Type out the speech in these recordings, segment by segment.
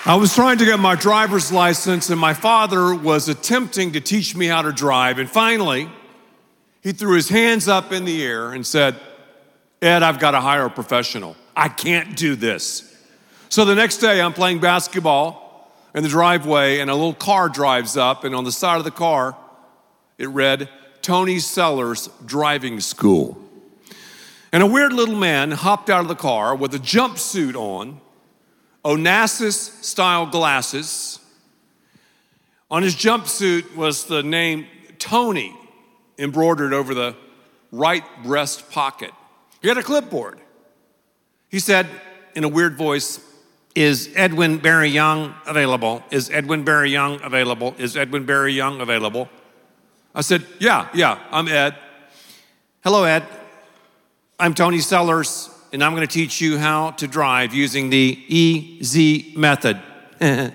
I was trying to get my driver's license, and my father was attempting to teach me how to drive. And finally, he threw his hands up in the air and said, "Ed, I've got to hire a professional. I can't do this." So the next day, I'm playing basketball in the driveway, and a little car drives up, and on the side of the car, it read, "Tony Sellers Driving School." And a weird little man hopped out of the car with a jumpsuit on, Onassis-style glasses. On his jumpsuit was the name Tony embroidered over the right breast pocket. He had a clipboard. He said in a weird voice, "Is Edwin Barry Young available? Is Edwin Barry Young available? Is Edwin Barry Young available?" I said, yeah, I'm Ed. "Hello, Ed. I'm Tony Sellers, and I'm going to teach you how to drive using the EZ method." This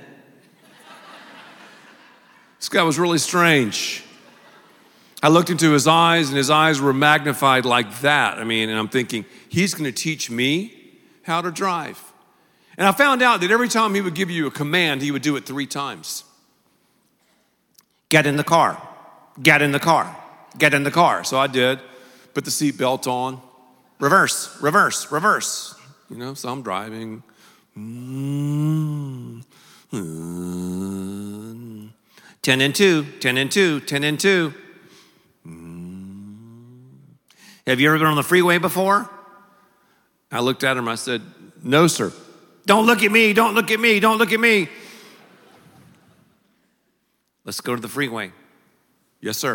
guy was really strange. I looked into his eyes, and his eyes were magnified like that. And I'm thinking, he's going to teach me how to drive. And I found out that every time he would give you a command, he would do it 3 times. "Get in the car. Get in the car. Get in the car." So I did. Put the seatbelt on. Reverse, reverse, reverse. So I'm driving. 10 and 2, 10 and 2, 10 and 2. "Have you ever been on the freeway before?" I looked at him, I said, "No, sir." "Don't look at me, don't look at me, don't look at me." "Let's go to the freeway." "Yes, sir."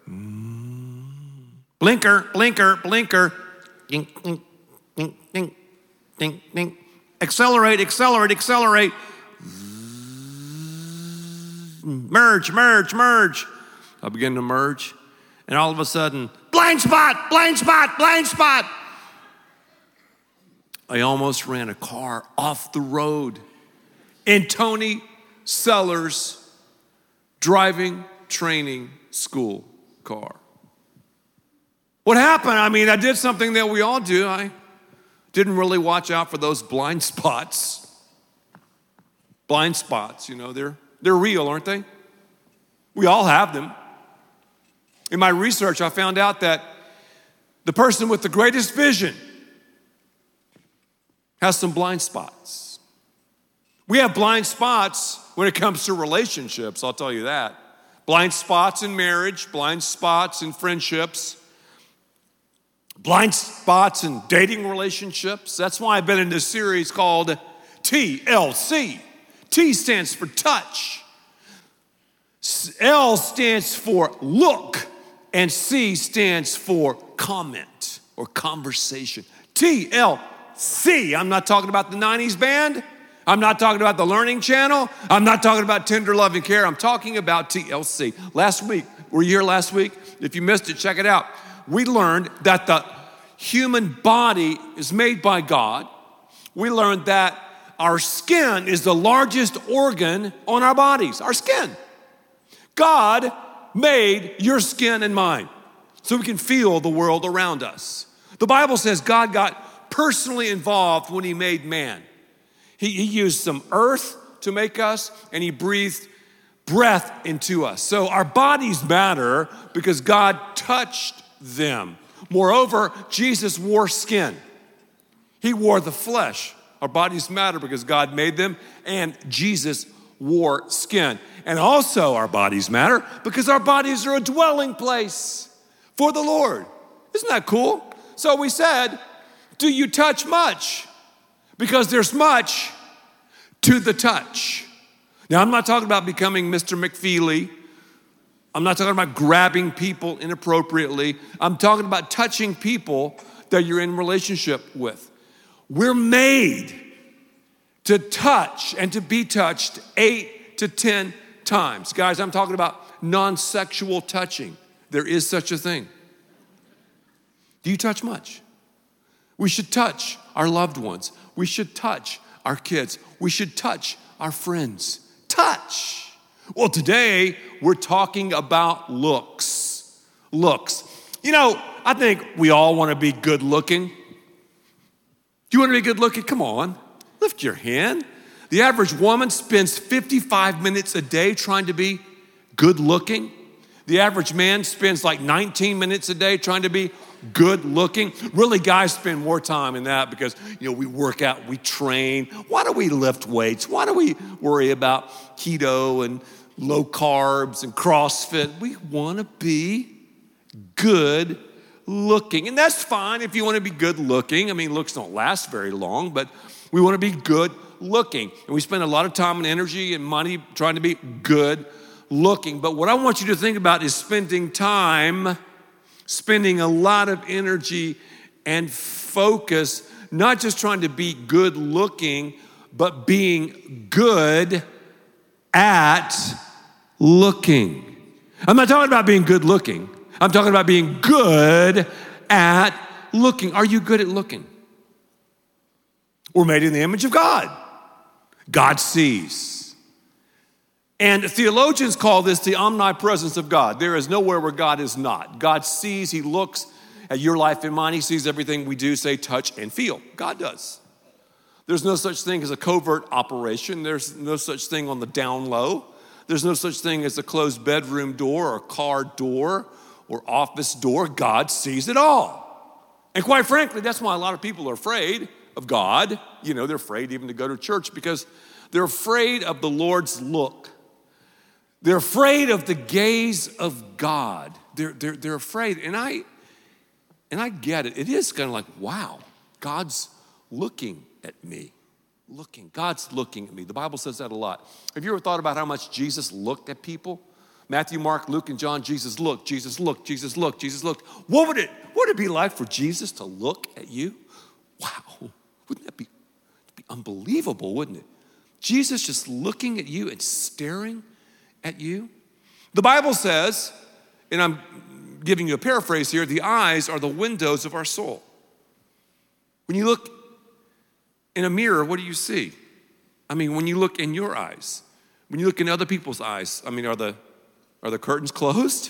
"Blinker, blinker, blinker. Ding, ding, ding, ding, ding, ding. Accelerate, accelerate, accelerate. Merge, merge, merge." I begin to merge, and all of a sudden, blind spot, blind spot, blind spot. I almost ran a car off the road in Tony Sellers' driving training school car. What happened? I did something that we all do. I didn't really watch out for those blind spots. Blind spots, they're real, aren't they? We all have them. In my research, I found out that the person with the greatest vision has some blind spots. We have blind spots when it comes to relationships, I'll tell you that. Blind spots in marriage, blind spots in friendships, blind spots in dating relationships. That's why I've been in this series called TLC. T stands for touch. L stands for look. And C stands for comment or conversation. TLC. I'm not talking about the 90s band. I'm not talking about the Learning Channel. I'm not talking about Tender Love and Care. I'm talking about TLC. Last week, were you here last week? If you missed it, check it out. We learned that the human body is made by God. We learned that our skin is the largest organ on our bodies, our skin. God made your skin and mine so we can feel the world around us. The Bible says God got personally involved when he made man. He used some earth to make us, and he breathed breath into us. So our bodies matter because God touched them. Moreover, Jesus wore skin. He wore the flesh. Our bodies matter because God made them, and Jesus wore skin. And also our bodies matter because our bodies are a dwelling place for the Lord. Isn't that cool? So we said, do you touch much? Because there's much to the touch. Now, I'm not talking about becoming Mr. McFeely. I'm not talking about grabbing people inappropriately. I'm talking about touching people that you're in relationship with. We're made to touch and to be touched 8 to 10 times. Guys, I'm talking about non-sexual touching. There is such a thing. Do you touch much? We should touch our loved ones. We should touch our kids. We should touch our friends. Touch. Well, today we're talking about looks. Looks. I think we all want to be good looking. Do you want to be good looking? Come on, lift your hand. The average woman spends 55 minutes a day trying to be good looking. The average man spends like 19 minutes a day trying to be good looking. Really, guys spend more time in that because, we work out, we train. Why do we lift weights? Why do we worry about keto and low carbs and CrossFit? We want to be good looking. And that's fine if you want to be good looking. I mean, looks don't last very long, but we want to be good looking. And we spend a lot of time and energy and money trying to be good looking. But what I want you to think about is spending a lot of energy and focus, not just trying to be good looking, but being good at looking. I'm not talking about being good looking. I'm talking about being good at looking. Are you good at looking? We're made in the image of God. God sees. And theologians call this the omnipresence of God. There is nowhere where God is not. God sees, he looks at your life and mine. He sees everything we do, say, touch, and feel. God does. There's no such thing as a covert operation. There's no such thing on the down low. There's no such thing as a closed bedroom door or car door or office door. God sees it all. And quite frankly, that's why a lot of people are afraid of God. They're afraid even to go to church because they're afraid of the Lord's look. They're afraid of the gaze of God. They're afraid. And I get it. It is kind of like, wow, God's looking at me. God's looking at me. The Bible says that a lot. Have you ever thought about how much Jesus looked at people? Matthew, Mark, Luke, and John, Jesus looked, Jesus looked, Jesus looked, Jesus looked. What would it be like for Jesus to look at you? Wow, wouldn't that be unbelievable, wouldn't it? Jesus just looking at you and staring at you. The Bible says, and I'm giving you a paraphrase here, the eyes are the windows of our soul. When you look in a mirror, what do you see? When you look in your eyes, when you look in other people's eyes, are the curtains closed?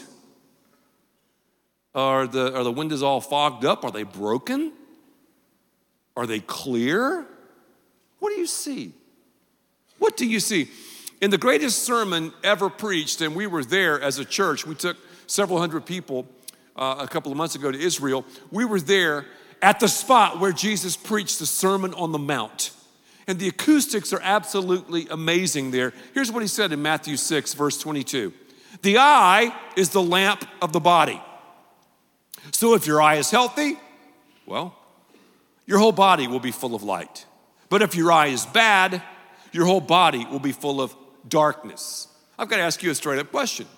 Are the windows all fogged up? Are they broken? Are they clear? What do you see? What do you see? In the greatest sermon ever preached, and we were there as a church, we took several hundred people a couple of months ago to Israel. We were there at the spot where Jesus preached the Sermon on the Mount. And the acoustics are absolutely amazing there. Here's what he said in Matthew 6, verse 22. The eye is the lamp of the body. So if your eye is healthy, well, your whole body will be full of light. But if your eye is bad, your whole body will be full of darkness. I've got to ask you a straight up question.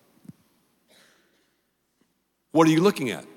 What are you looking at?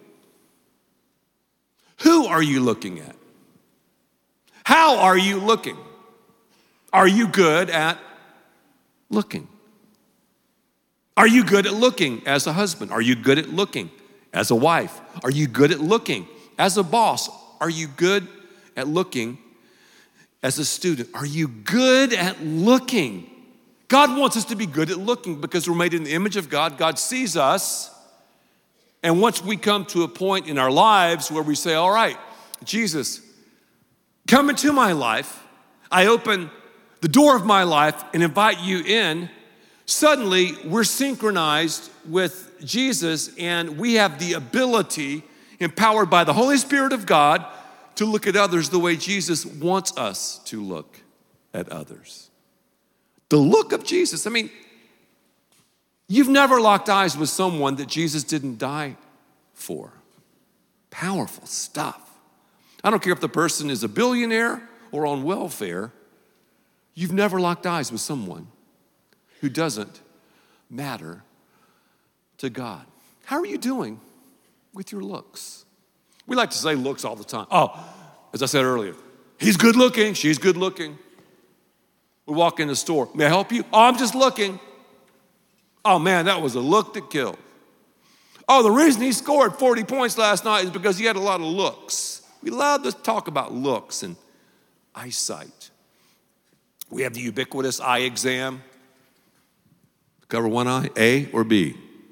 Who are you looking at? How are you looking? Are you good at looking? Are you good at looking as a husband? Are you good at looking as a wife? Are you good at looking as a boss? Are you good at looking as a student? Are you good at looking? God wants us to be good at looking because we're made in the image of God. God sees us. And once we come to a point in our lives where we say, all right, Jesus, come into my life. I open the door of my life and invite you in. Suddenly, we're synchronized with Jesus and we have the ability, empowered by the Holy Spirit of God, to look at others the way Jesus wants us to look at others. The look of Jesus. You've never locked eyes with someone that Jesus didn't die for. Powerful stuff. I don't care if the person is a billionaire or on welfare. You've never locked eyes with someone who doesn't matter to God. How are you doing with your looks? We like to say looks all the time. Oh, as I said earlier, he's good looking, she's good looking. We walk in the store. May I help you? Oh, I'm just looking. Oh man, that was a look that killed. Oh, the reason he scored 40 points last night is because he had a lot of looks. We love to talk about looks and eyesight. We have the ubiquitous eye exam. Cover one eye, A or B?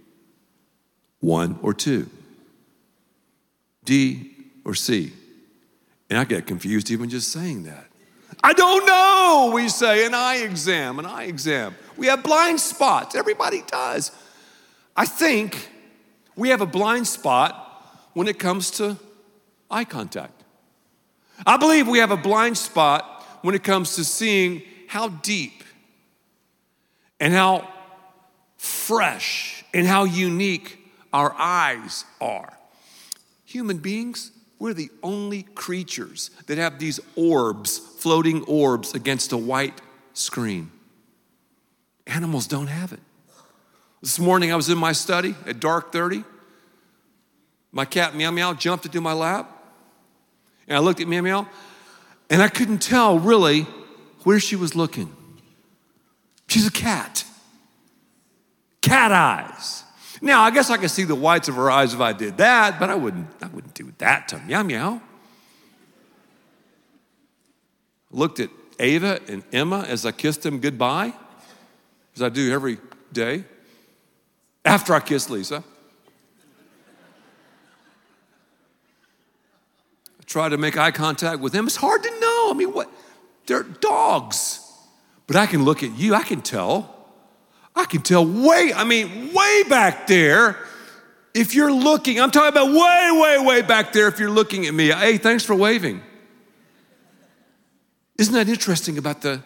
1 or 2? D or C? And I get confused even just saying that. I don't know, we say, an eye exam. We have blind spots. Everybody does. I think we have a blind spot when it comes to eye contact. I believe we have a blind spot when it comes to seeing how deep and how fresh and how unique our eyes are. Human beings, we're the only creatures that have these orbs, floating orbs against a white screen. Animals don't have it. This morning I was in my study at dark 30. My cat Meow Meow jumped into my lap. And I looked at Meow Meow, and I couldn't tell really where she was looking. She's a cat. Cat eyes. Now, I guess I could see the whites of her eyes if I did that, but I wouldn't do that to Meow Meow. I looked at Ava and Emma as I kissed them goodbye, as I do every day, after I kiss Lisa. I try to make eye contact with them. It's hard to know. I mean, what? They're dogs. But I can look at you. I can tell way back there. If you're looking, I'm talking about way back there if you're looking at me. Hey, thanks for waving. Isn't that interesting about the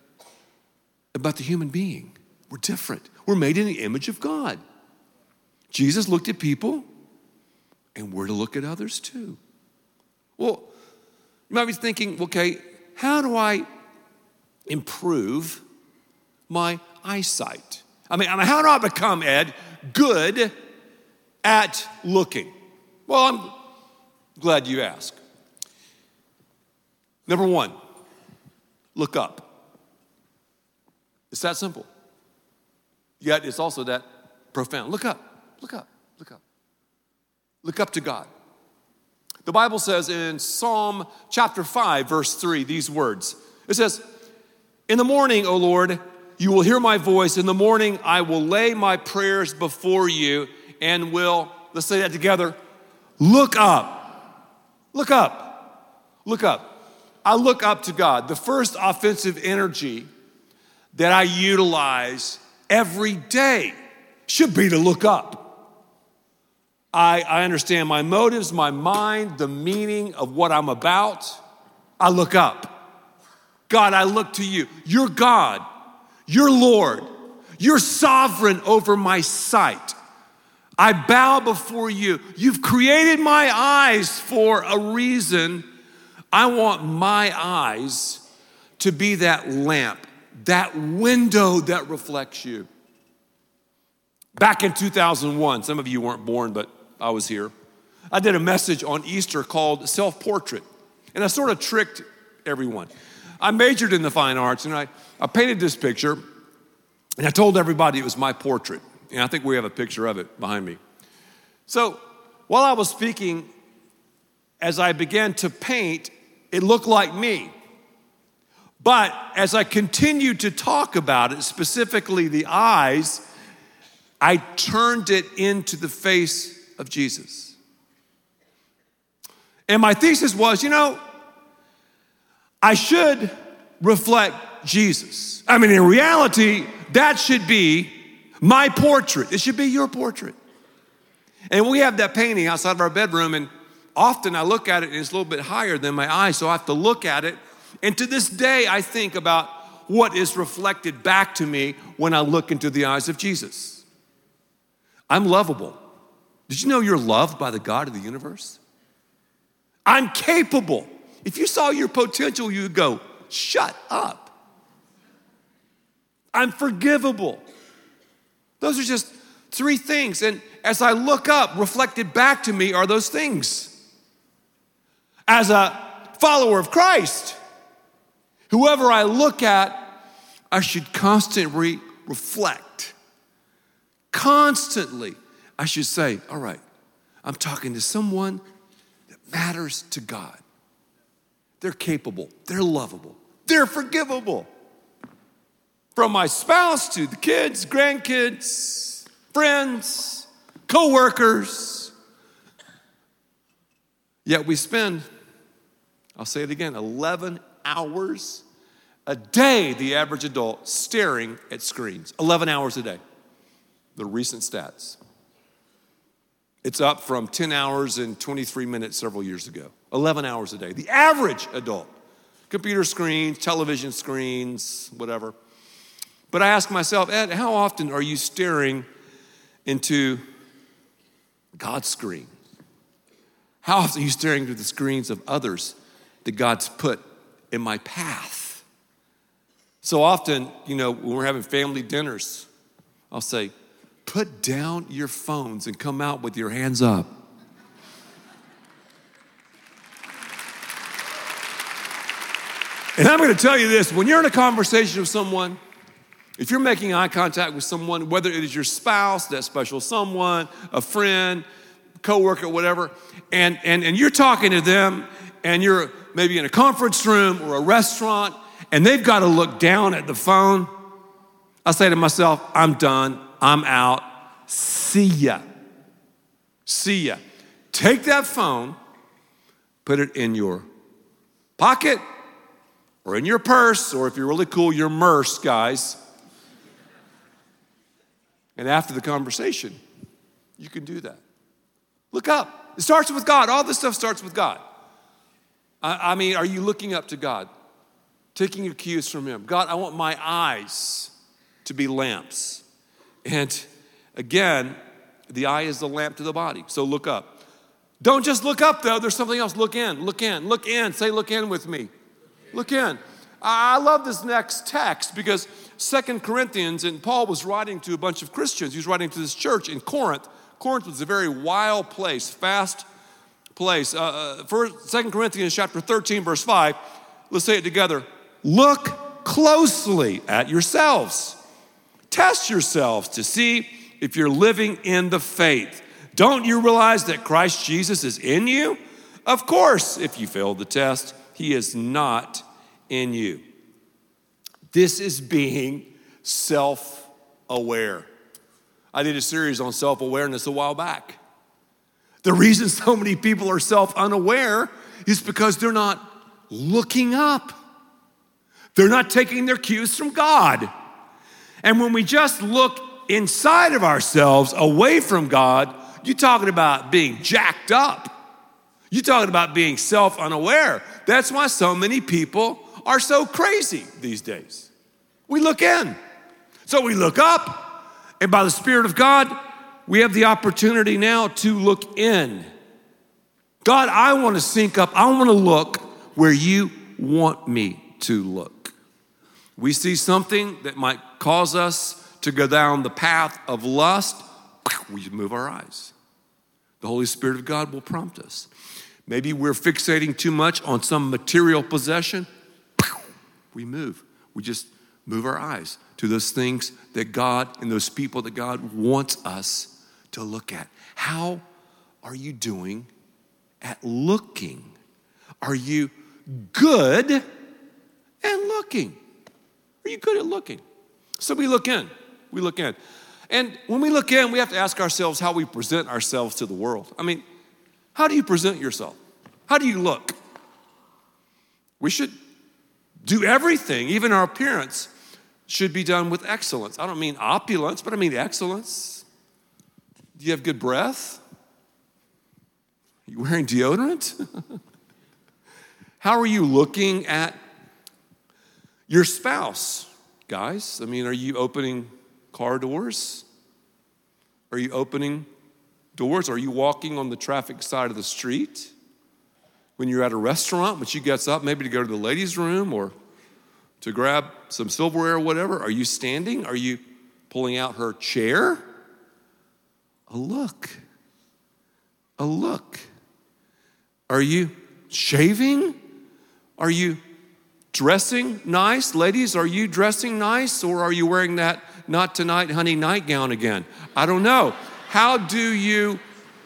human being? We're different. We're made in the image of God. Jesus looked at people, and we're to look at others too. Well, you might be thinking, okay, how do I improve my eyesight? I mean, how do I become, Ed, good at looking? Well, I'm glad you asked. Number one, look up. It's that simple. Yet it's also that profound. Look up, look up, look up. Look up to God. The Bible says in Psalm chapter 5, verse 3, these words. It says, "In the morning, O Lord, you will hear my voice. In the morning, I will lay my prayers before you and will," let's say that together, look up. Look up. Look up. I look up to God. The first offensive energy that I utilize every day should be to look up. I understand my motives, my mind, the meaning of what I'm about. I look up. God, I look to you. You're God. You're Lord. You're sovereign over my sight. I bow before you. You've created my eyes for a reason. I want my eyes to be that lamp, that window that reflects you. Back in 2001, some of you weren't born, but I was here. I did a message on Easter called Self-Portrait, and I sort of tricked everyone. I majored in the fine arts, and I painted this picture, and I told everybody it was my portrait, and I think we have a picture of it behind me. So while I was speaking, as I began to paint, it looked like me. But as I continued to talk about it, specifically the eyes, I turned it into the face of Jesus. And my thesis was, I should reflect Jesus. I mean, in reality, that should be my portrait. It should be your portrait. And we have that painting outside of our bedroom, and often I look at it and it's a little bit higher than my eyes, so I have to look at it. And to this day, I think about what is reflected back to me when I look into the eyes of Jesus. I'm lovable. Did you know you're loved by the God of the universe? I'm capable. If you saw your potential, you would go, shut up. I'm forgivable. Those are just three things. And as I look up, reflected back to me are those things. As a follower of Christ, whoever I look at, I should constantly reflect. Constantly, I should say, all right, I'm talking to someone that matters to God. They're capable, they're lovable, they're forgivable. From my spouse to the kids, grandkids, friends, co-workers. Yet we spend, I'll say it again, 11 hours a day, the average adult staring at screens. 11 hours a day. The recent stats. It's up from 10 hours and 23 minutes several years ago. 11 hours a day. The average adult. Computer screens, television screens, whatever. But I ask myself, Ed, how often are you staring into God's screen? How often are you staring into the screens of others that God's put in my path? So often, when we're having family dinners, I'll say, put down your phones and come out with your hands up. And I'm going to tell you this, when you're in a conversation with someone, if you're making eye contact with someone, whether it is your spouse, that special someone, a friend, coworker, whatever, and you're talking to them, and you're maybe in a conference room or a restaurant, and they've got to look down at the phone, I say to myself, I'm done, I'm out, see ya. See ya. Take that phone, put it in your pocket, or in your purse, or if you're really cool, your merce, guys. And after the conversation, you can do that. Look up. It starts with God. All this stuff starts with God. I mean, are you looking up to God? Taking your cues from Him. God, I want my eyes to be lamps. And again, the eye is the lamp to the body. So look up. Don't just look up, though. There's something else. Look in. Look in. Look in. Say look in with me. Look in. I love this next text because 2 Corinthians, and Paul was writing to a bunch of Christians. He was writing to this church in Corinth. Corinth was a very wild place, fast place. 2 Corinthians chapter 13, verse 5. Let's say it together. Look closely at yourselves. Test yourselves to see if you're living in the faith. Don't you realize that Christ Jesus is in you? Of course, if you failed the test, He is not in you. This is being self-aware. I did a series on self-awareness a while back. The reason so many people are self-unaware is because they're not looking up. They're not taking their cues from God. And when we just look inside of ourselves, away from God, you're talking about being jacked up. You're talking about being self-unaware. That's why so many people are so crazy these days. We look in. So we look up, and by the Spirit of God, we have the opportunity now to look in. God, I want to sync up. I want to look where you want me to look. We see something that might cause us to go down the path of lust, we move our eyes. The Holy Spirit of God will prompt us. Maybe we're fixating too much on some material possession. We move. We just move our eyes to those things that God and those people that God wants us to look at. How are you doing at looking? Are you good at looking? Are you good at looking? So we look in. We look in. And when we look in, we have to ask ourselves how we present ourselves to the world. I mean, how do you present yourself? How do you look? We should do everything, even our appearance, should be done with excellence. I don't mean opulence, but I mean excellence. Do you have good breath? Are you wearing deodorant? How are you looking at your spouse, guys? I mean, are you opening car doors? Are you opening doors? Are you walking on the traffic side of the street? When you're at a restaurant, when she gets up, maybe to go to the ladies' room or to grab some silverware or whatever, are you standing? Are you pulling out her chair? A look. A look. Are you shaving? Are you dressing nice? Ladies, are you dressing nice, or are you wearing that not tonight honey nightgown again? I don't know. How do you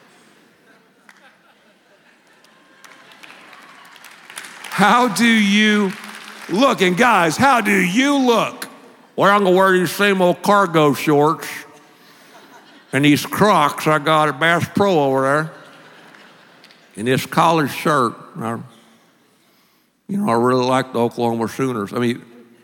look? And guys, how do you look? Well, I'm gonna wear these same old cargo shorts and these Crocs I got at Bass Pro over there, and this collared shirt. I really like the Oklahoma Sooners. I mean,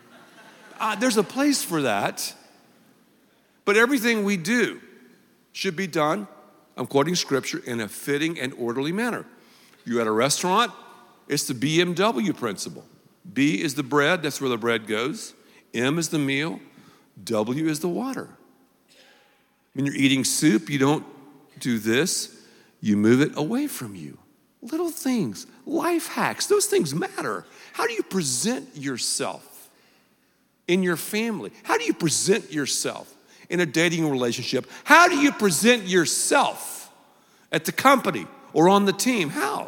There's a place for that. But everything we do should be done, I'm quoting scripture, in a fitting and orderly manner. You're at a restaurant, it's the BMW principle. B is the bread, that's where the bread goes. M is the meal. W is the water. When you're eating soup, you don't do this. You move it away from you. Little things, life hacks, those things matter. How do you present yourself in your family? How do you present yourself in a dating relationship? How do you present yourself at the company or on the team? How?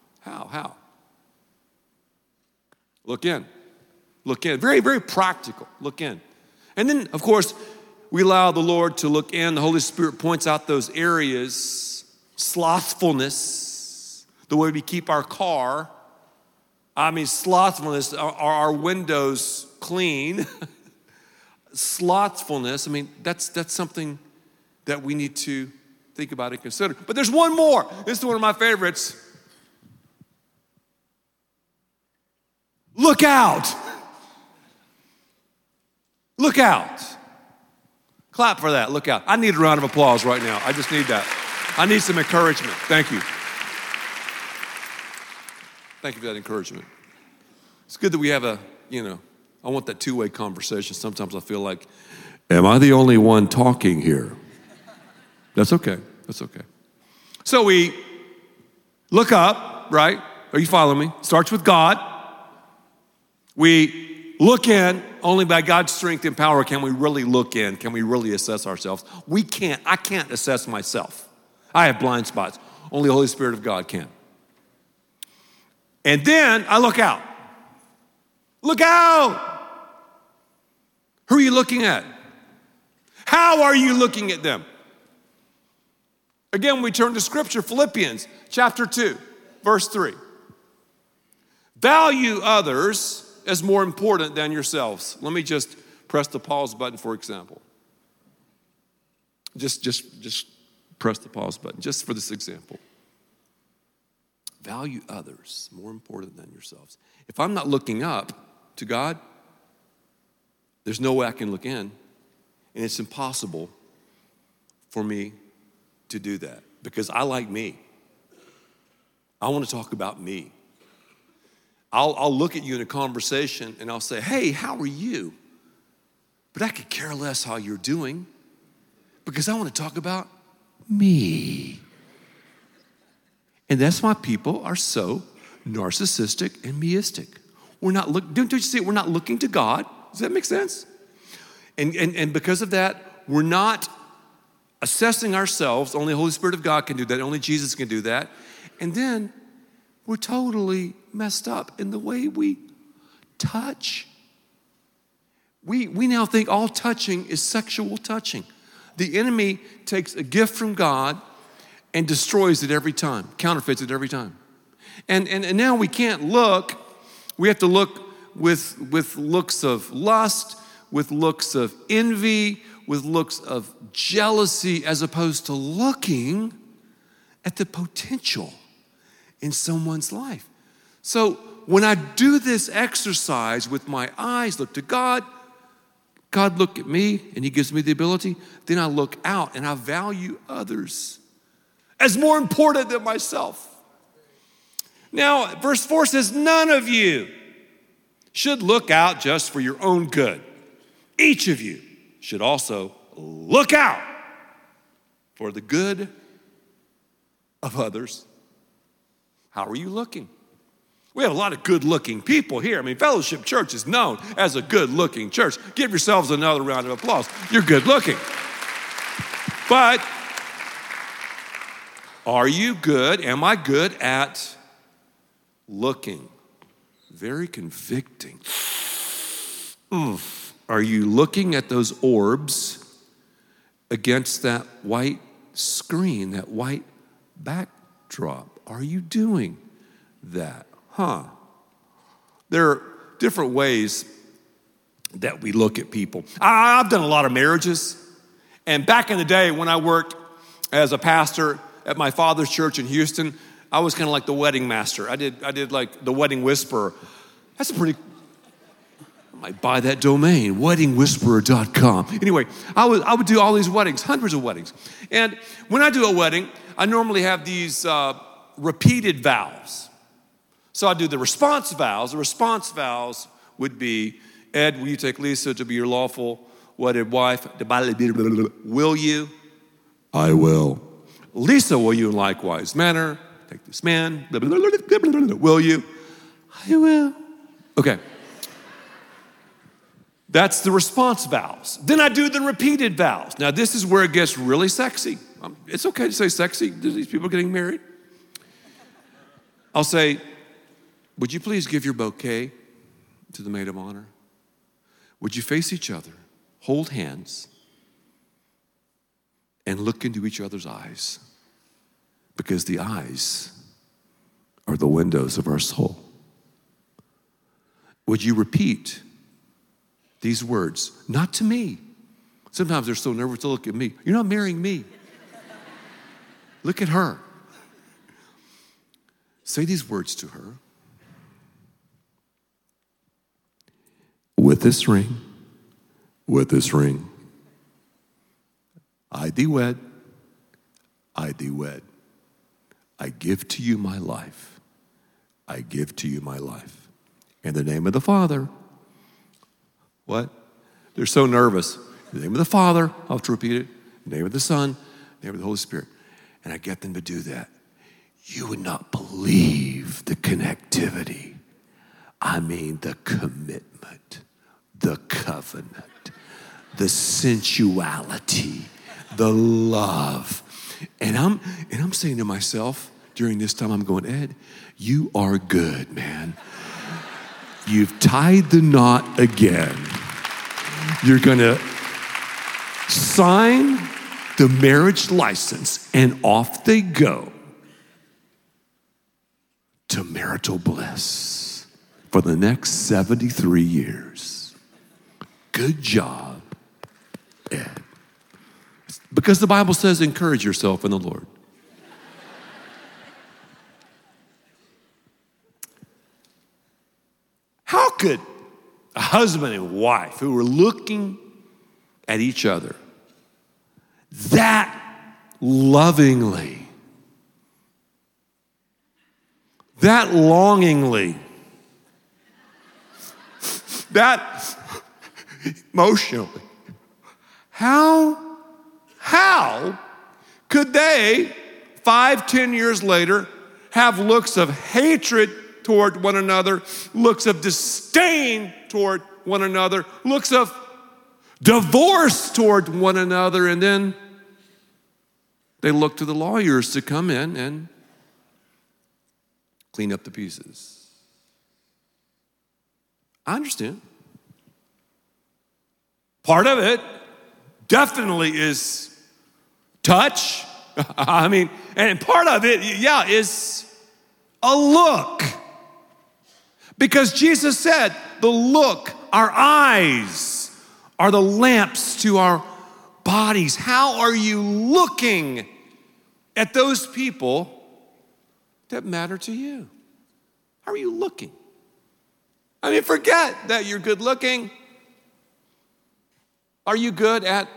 Look in. Very, very practical. Look in. And then, of course, we allow the Lord to look in. The Holy Spirit points out those areas, slothfulness, the way we keep our car. Slothfulness, are our windows clean? Slothfulness, that's something that we need to think about and consider. But there's one more. This is one of my favorites. Look out. Look out. Clap for that. Look out. I need a round of applause right now. I just need that. I need some encouragement. Thank you. Thank you for that encouragement. It's good that we have I want that two-way conversation. Sometimes I feel like, am I the only one talking here? That's okay. So we look up, right? Are you following me? Starts with God. We look in. Only by God's strength and power can we really look in. Can we really assess ourselves? We can't. I can't assess myself. I have blind spots. Only the Holy Spirit of God can. And then I look out. Look out! Who are you looking at? How are you looking at them? Again, we turn to scripture, Philippians chapter 2, verse 3. Value others as more important than yourselves. Let me just press the pause button, for example. Just press the pause button, just for this example. Value others more important than yourselves. If I'm not looking up to God, there's no way I can look in, and it's impossible for me to do that because I like me. I want to talk about me. I'll look at you in a conversation and I'll say, hey, how are you? But I could care less how you're doing because I want to talk about me. And that's why people are so narcissistic and meistic. Don't you see it? We're not looking to God. Does that make sense? And because of that, we're not assessing ourselves. Only the Holy Spirit of God can do that. Only Jesus can do that. And then we're totally messed up in the way we touch. We now think all touching is sexual touching. The enemy takes a gift from God and destroys it every time, counterfeits it every time. And now we can't look. We have to look with looks of lust, with looks of envy, with looks of jealousy, as opposed to looking at the potential in someone's life. So when I do this exercise with my eyes, look to God, God look at me and he gives me the ability, then I look out and I value others as more important than myself. Now, verse 4 says, none of you should look out just for your own good. Each of you should also look out for the good of others. How are you looking? We have a lot of good-looking people here. Fellowship Church is known as a good-looking church. Give yourselves another round of applause. You're good-looking. But are you good? Am I good at looking? Very convicting. Are you looking at those orbs against that white screen, that white backdrop? Are you doing that? There are different ways that we look at people. I've done a lot of marriages. And back in the day when I worked as a pastor at my father's church in Houston, I was kind of like the wedding master. I did like the wedding whisperer. That's a pretty might buy that domain, weddingwhisperer.com. Anyway, I would do all these weddings, hundreds of weddings. And when I do a wedding, I normally have these repeated vows. So I do the response vows. The response vows would be, Ed, will you take Lisa to be your lawful wedded wife? Will you? I will. Lisa, will you in likewise manner take this man? Will you? I will. Okay. That's the response vows. Then I do the repeated vows. Now, this is where it gets really sexy. It's okay to say sexy. These people getting married. I'll say, would you please give your bouquet to the maid of honor? Would you face each other, hold hands, and look into each other's eyes? Because the eyes are the windows of our soul. Would you repeat these words? Not to me. Sometimes they're so nervous to look at me. You're not marrying me. Look at her. Say these words to her. With this ring, I thee wed, I give to you my life. I give to you my life. In the name of the Father. What? They're so nervous. In the name of the Father, I'll have to repeat it. In the name of the Son, in the name of the Holy Spirit. And I get them to do that. You would not believe the connectivity. I mean the commitment, the covenant, the sensuality, the love. And I'm saying to myself during this time, I'm going, Ed, you are good, man. You've tied the knot again. You're gonna sign the marriage license and off they go to marital bliss for the next 73 years. Good job, Ed. Because the Bible says, encourage yourself in the Lord. How could a husband and wife who were looking at each other that lovingly, that longingly, that emotionally, how could they, 5-10 years later, have looks of hatred toward one another, looks of disdain toward one another, looks of divorce toward one another, and then they look to the lawyers to come in and clean up the pieces? I understand. Part of it definitely is touch. I mean, and part of it, yeah, is a look. Because Jesus said, the look, our eyes are the lamps to our bodies. How are you looking at those people that matter to you? How are you looking? I mean, forget that you're good looking. Are you good at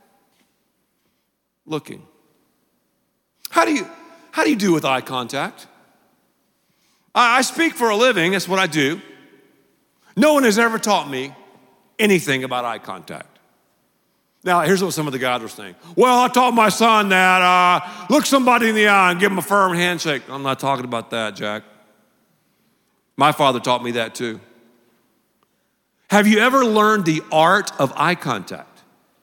looking? How do you do with eye contact? I speak for a living, that's what I do. No one has ever taught me anything about eye contact. Now, here's what some of the guys are saying. Well, I taught my son that look somebody in the eye and give him a firm handshake. I'm not talking about that, Jack. My father taught me that too. Have you ever learned the art of eye contact?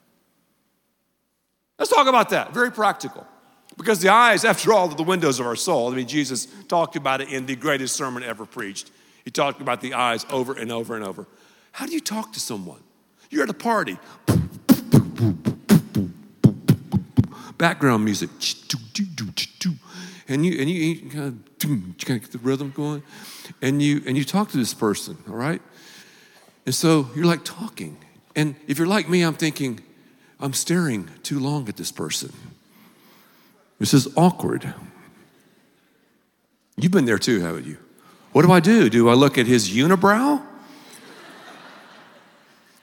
Let's talk about that, very practical. Because the eyes, after all, are the windows of our soul. I mean, Jesus talked about it in the greatest sermon ever preached. He talked about the eyes over and over and over. How do you talk to someone? You're at a party. Background music. And you kind of get the rhythm going. And you talk to this person, all right? And so you're like talking. And if you're like me, I'm thinking, I'm staring too long at this person. This is awkward. You've been there too, haven't you? What do? Do I look at his unibrow?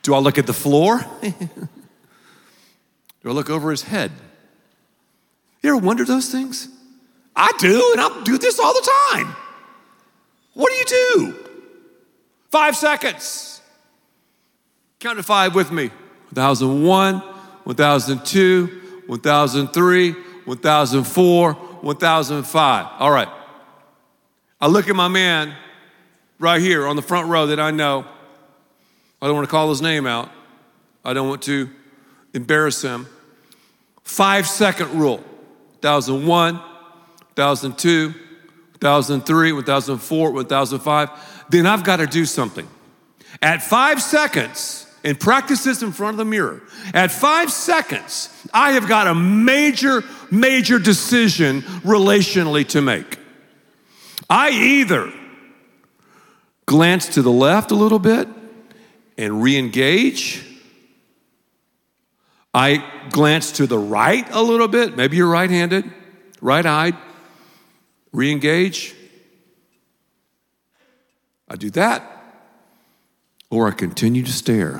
Do I look at the floor? Do I look over his head? You ever wonder those things? I do, and I do this all the time. What do you do? 5 seconds. Count to 5 with me. 1001, 1002, 1003, 1004, 1005. All right. I look at my man right here on the front row that I know. I don't want to call his name out. I don't want to embarrass him. 5-second rule. 1001, 1002, 1003, 1004, 1005. Then I've got to do something. At 5 seconds, and practice this in front of the mirror. At 5 seconds, I have got a major decision relationally to make. I either glance to the left a little bit and re-engage. I glance to the right a little bit. Maybe you're right-handed, right-eyed. Re-engage. I do that. Or I continue to stare.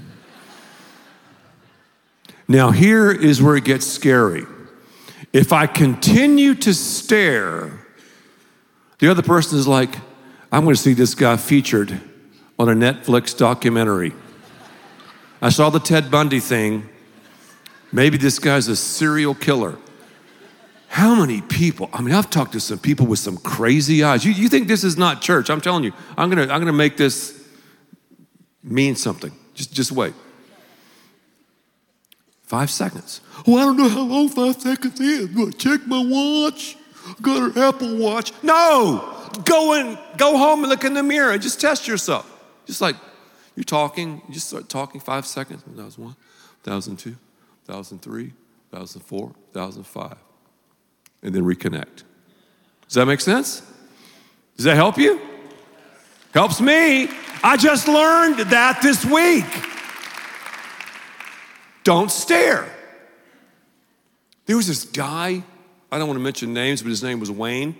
Now here is where it gets scary. If I continue to stare, the other person is like, I'm going to see this guy featured on a Netflix documentary. I saw the Ted Bundy thing. Maybe this guy's a serial killer. How many people? I mean, I've talked to some people with some crazy eyes. You think this is not church? I'm telling you, I'm gonna make this mean something. Just wait. 5 seconds. Oh, I don't know how long 5 seconds is. Do I check my watch? Got an Apple Watch. No! Go home and look in the mirror and just test yourself. Just like you're talking, you just start talking 5 seconds. 1001, 1002, 1003, 1004, 1005. And then reconnect. Does that make sense? Does that help you? Helps me. I just learned that this week. Don't stare. There was this guy, I don't want to mention names, but his name was Wayne.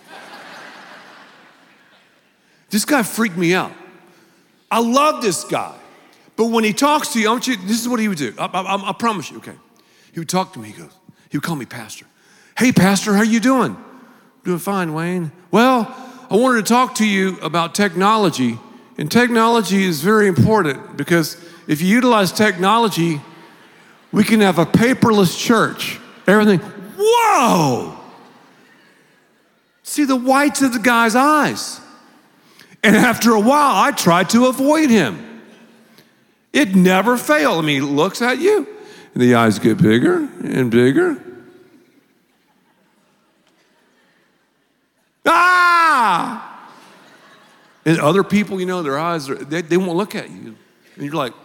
This guy freaked me out. I love this guy. But when he talks to you, this is what he would do. I promise you, okay. He would talk to me, he would call me pastor. Hey, pastor, how you doing? Doing fine, Wayne. Well, I wanted to talk to you about technology. And technology is very important because if you utilize technology, we can have a paperless church. Everything, whoa! See the whites of the guy's eyes. And after a while, I tried to avoid him. It never failed. I mean, he looks at you, and the eyes get bigger and bigger. Ah! And other people, their eyes, they won't look at you. And you're like,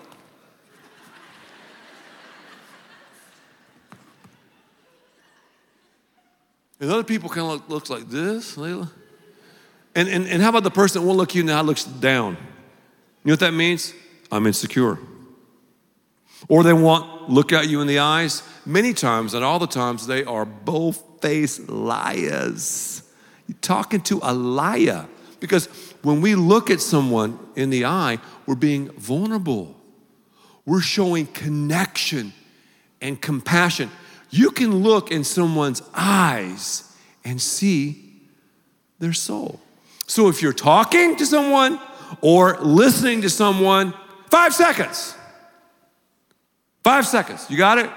and other people kind of looks like this. And how about the person that won't look at you now looks down? You know what that means? I'm insecure. Or they won't look at you in the eyes. Many times, and all the times, they are bold-faced liars. You're talking to a liar. Because when we look at someone in the eye, we're being vulnerable. We're showing connection and compassion. You can look in someone's eyes and see their soul. So if you're talking to someone or listening to someone, 5 seconds. 5 seconds. You got it?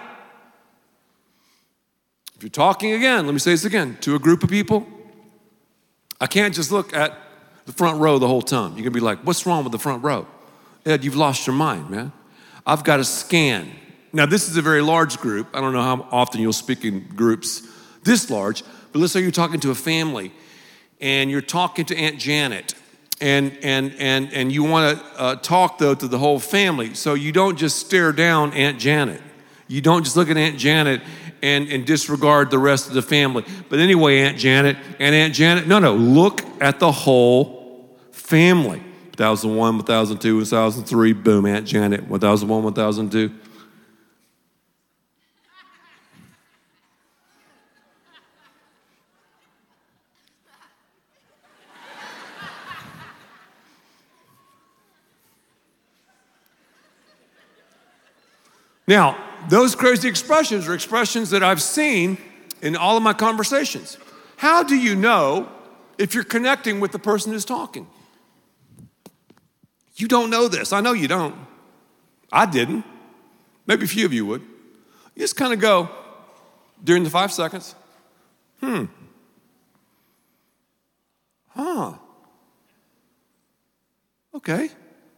If you're talking again, let me say this again, to a group of people, I can't just look at the front row the whole time. You're going to be like, what's wrong with the front row? Ed, you've lost your mind, man. I've got to scan. Now, this is a very large group. I don't know how often you'll speak in groups this large, but let's say you're talking to a family and you're talking to Aunt Janet and you want to talk, though, to the whole family. So you don't just stare down Aunt Janet. You don't just look at Aunt Janet and disregard the rest of the family. But anyway, Aunt Janet, no, look at the whole family. 1001, 1002, 1003, boom, Aunt Janet, 1001, 1002. Now, those crazy expressions are expressions that I've seen in all of my conversations. How do you know if you're connecting with the person who's talking? You don't know this. I know you don't. I didn't. Maybe a few of you would. You just kind of go during the 5 seconds. Okay.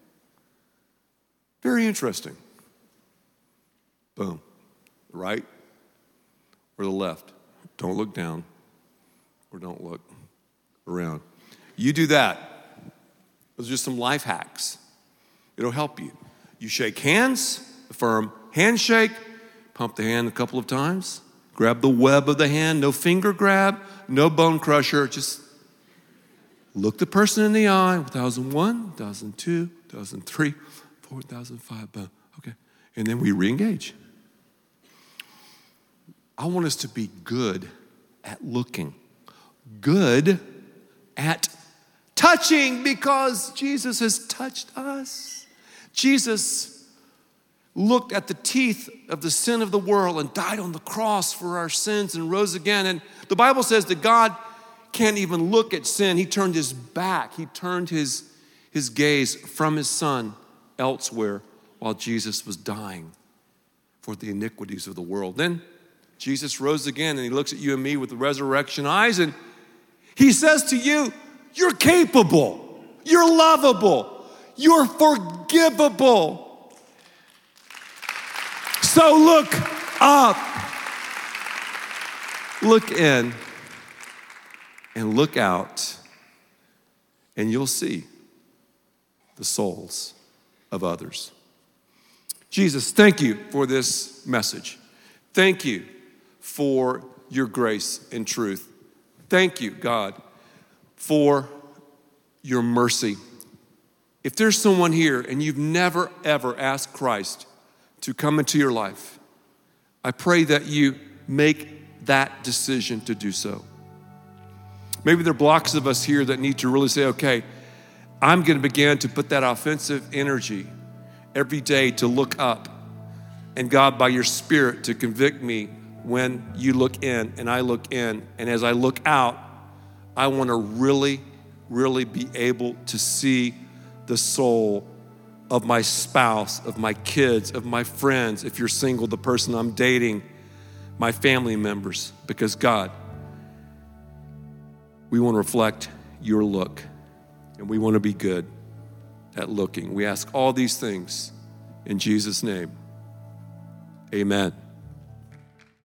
Very interesting. Boom. The right or the left. Don't look down or don't look around. You do that. Those are just some life hacks. It'll help you. You shake hands, a firm handshake, pump the hand a couple of times, grab the web of the hand, no finger grab, no bone crusher, just look the person in the eye, 1001, 1002, 1003, 4005, boom, okay. And then we re-engage. I want us to be good at looking, good at touching, because Jesus has touched us. Jesus looked at the teeth of the sin of the world and died on the cross for our sins and rose again. And the Bible says that God can't even look at sin. He turned his back. He turned his gaze from his son elsewhere while Jesus was dying for the iniquities of the world. Then Jesus rose again and he looks at you and me with the resurrection eyes and he says to you, you're capable, you're lovable, you're forgivable. So look up, look in, and look out, and you'll see the souls of others. Jesus, thank you for this message. Thank you for your grace and truth. Thank you, God, for your mercy. If there's someone here and you've never, ever asked Christ to come into your life, I pray that you make that decision to do so. Maybe there are blocks of us here that need to really say, okay, I'm going to begin to put that offensive energy every day to look up. And God, by your Spirit, to convict me when you look in and I look in. And as I look out, I want to really, really be able to see the soul of my spouse, of my kids, of my friends, if you're single, the person I'm dating, my family members. Because God, we want to reflect your look, and we want to be good at looking. We ask all these things in Jesus' name. Amen.